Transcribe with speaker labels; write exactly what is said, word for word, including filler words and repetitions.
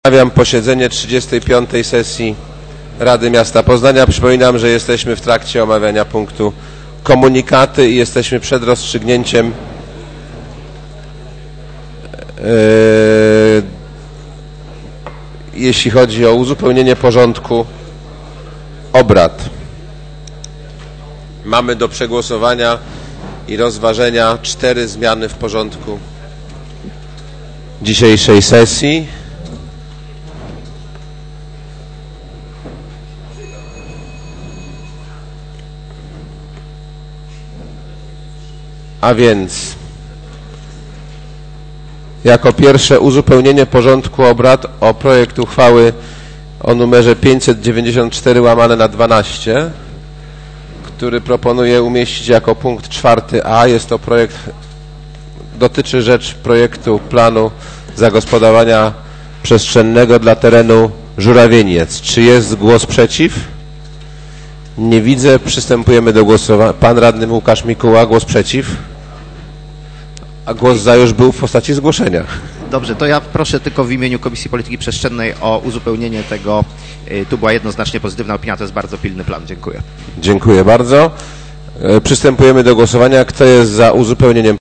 Speaker 1: Wznawiam posiedzenie trzydziestej piątej sesji Rady Miasta Poznania. Przypominam, że jesteśmy w trakcie omawiania punktu komunikaty i jesteśmy przed rozstrzygnięciem yy, jeśli chodzi o uzupełnienie porządku obrad. Mamy do przegłosowania i rozważenia cztery zmiany w porządku dzisiejszej sesji. A więc jako pierwsze uzupełnienie porządku obrad o projekt uchwały o numerze pięćset dziewięćdziesiąt cztery łamane na dwanaście, który proponuję umieścić jako punkt czwarty A. Jest to projekt, dotyczy rzecz projektu planu zagospodarowania przestrzennego dla terenu Żurawieniec. Czy jest głos przeciw? Nie widzę. Przystępujemy do głosowania. Pan radny Łukasz Mikuła, głos przeciw. A głos za już był w postaci zgłoszenia.
Speaker 2: Dobrze, to ja proszę tylko w imieniu Komisji Polityki Przestrzennej o uzupełnienie tego. Tu była jednoznacznie pozytywna opinia, to jest bardzo pilny plan. Dziękuję.
Speaker 1: Dziękuję bardzo. Przystępujemy do głosowania. Kto jest za uzupełnieniem